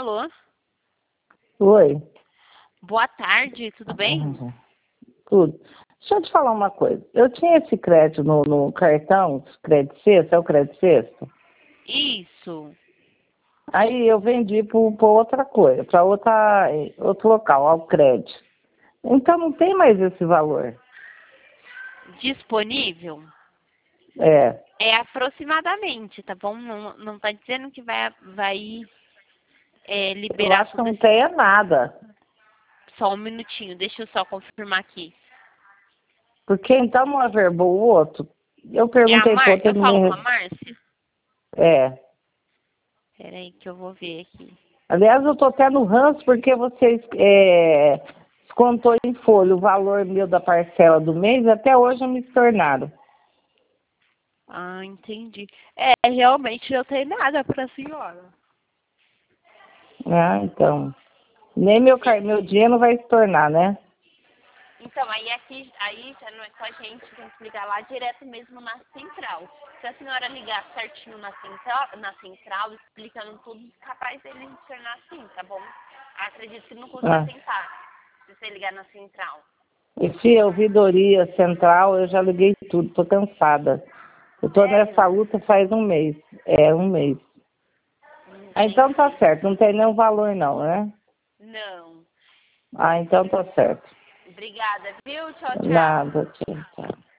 Alô? Oi. Boa tarde, tudo bem? Tudo. Deixa eu te falar uma coisa. Eu tinha esse crédito no cartão, crédito sexto, é o crédito sexto? Isso. Aí eu vendi para outra coisa, para outro local, ao crédito. Então não tem mais esse valor. Disponível? É. É aproximadamente, tá bom? Não tá dizendo que vai Eu liberar acho que tudo não esse... tem nada. Só um minutinho, deixa eu só confirmar aqui. Porque então não averbou o outro. Eu É a perguntei para outro, Eu ele falo com a me... Márcia? É. Peraí que eu vou ver aqui. Aliás, eu tô até no ranço porque vocês descontou em folha o valor meu da parcela do mês, até hoje não me tornaram. Ah, entendi. É, realmente não tem nada pra senhora. Ah, então. Nem meu dinheiro vai se tornar, né? Então, aí já não é com a gente, tem que ligar lá direto mesmo na central. Se a senhora ligar certinho na central, explicando tudo, capaz dele se tornar assim, tá bom? Acredito que não custa Ah. tentar, se você ligar na central. Esse ouvidoria central, eu já liguei tudo, tô cansada. Eu tô nessa Sério? luta faz um mês. É, um mês. Ah, então tá Entendi. certo, não tem nenhum valor não, né? Não. Ah, então tá certo. Obrigada, viu? Tchau, tchau. Nada, tchau, tchau.